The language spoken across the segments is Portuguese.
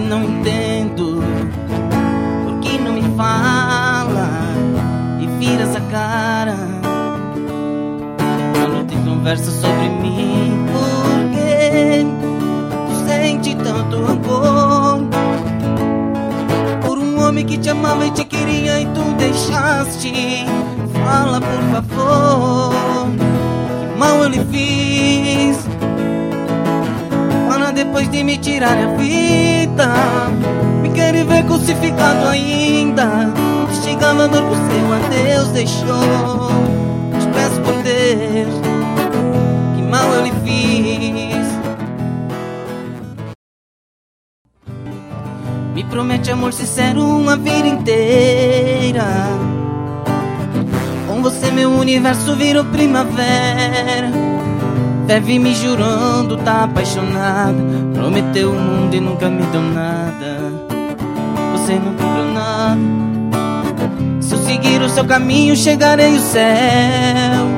não entendo por que não me fala e vira essa cara quando te conversa sobre mim. Por que tu sente tanto rancor por um homem que te amava e te queria e tu deixaste? Fala, por favor, que mal eu lhe fiz para depois de me tirar a vida me querer ver crucificado ainda. Onde chegava a dor que o seu adeus deixou. Te peço por Deus, que mal eu lhe fiz. Me promete amor sincero uma vida inteira. Com você meu universo virou primavera. Deve me jurando, tá apaixonada. Prometeu o mundo e nunca me deu nada. Você não cumpriu nada. Se eu seguir o seu caminho, chegarei ao céu.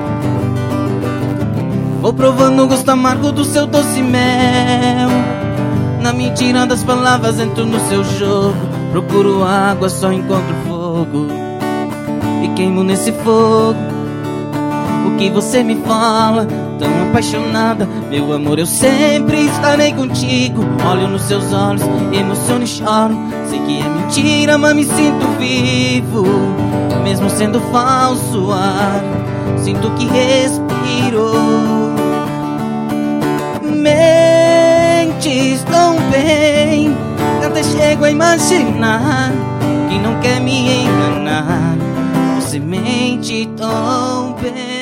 Vou provando o gosto amargo do seu doce mel. Na mentira das palavras entro no seu jogo. Procuro água, só encontro fogo e queimo nesse fogo. O que você me fala, tão apaixonada? Meu amor, eu sempre estarei contigo. Olho nos seus olhos, emociono e choro. Sei que é mentira, mas me sinto vivo. Mesmo sendo falso o ar, sinto que respiro. Mentes tão bem, até chego a imaginar que não quer me enganar. Você mente tão bem.